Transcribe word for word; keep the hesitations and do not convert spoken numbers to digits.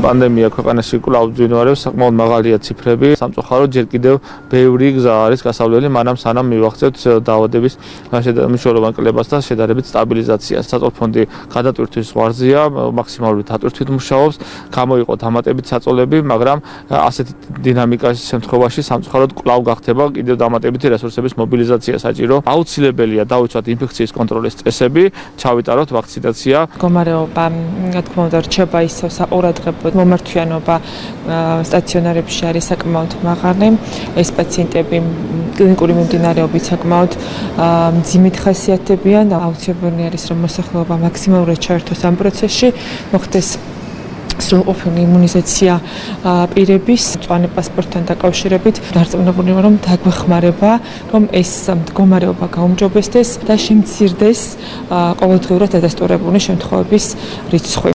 პანდემია ქვეყანაში კვლავ ძვირვარებს, საკმაოდ მაღალია ციფრები. სამწუხაროდ ჯერ კიდევ ბევრი გზა არის გასავლელი, მანამ სანამ მივახცევთ დაავადების მნიშვნელოვან კლებას და შედარებით სტაბილიზაციას. საწოლ ფონდი გადატვირთვის ზღვარზეა, მაქსიმალური დატვირთვით მუშაობს, გამოიყო დამატებით საწოლები, მაგრამ ასეთი დინამიკის შემთხვევაში სამწუხაროდ კვლავ გახდება კიდევ დამატებითი რესურსების მობილიზაცია საჭირო. აუცილებელია დავიცვათ ინფექციის კონტროლის წესები, ჩავიტაროთ ვაქცინაცია. მდგომარეობა, რა თქმა უნდა, რჩება ისევ საყურადღებოდ. მომართვიანობა სტაციონარებში არის საკმაოდ მაღალი. ეს პაციენტები კლინიკური მიმდინარეობით საკმაოდ მძიმედ ხასიათდებიან. აუცილებელი არის, რომ მოსახლეობა მაქსიმალურად ჩაერთოს ამ პროცესში, მოხდეს სრულყოფილი იმუნიზაცია პირების მწვანე პასპორტთან დაკავშირებით. დარწმუნებული ვარ, რომ დაგვეხმარება, რომ ეს მდგომარეობა გაუმჯობესდეს და შემცირდეს ყოველდღიურად დადასტურებული შემთხვევების რიცხვი.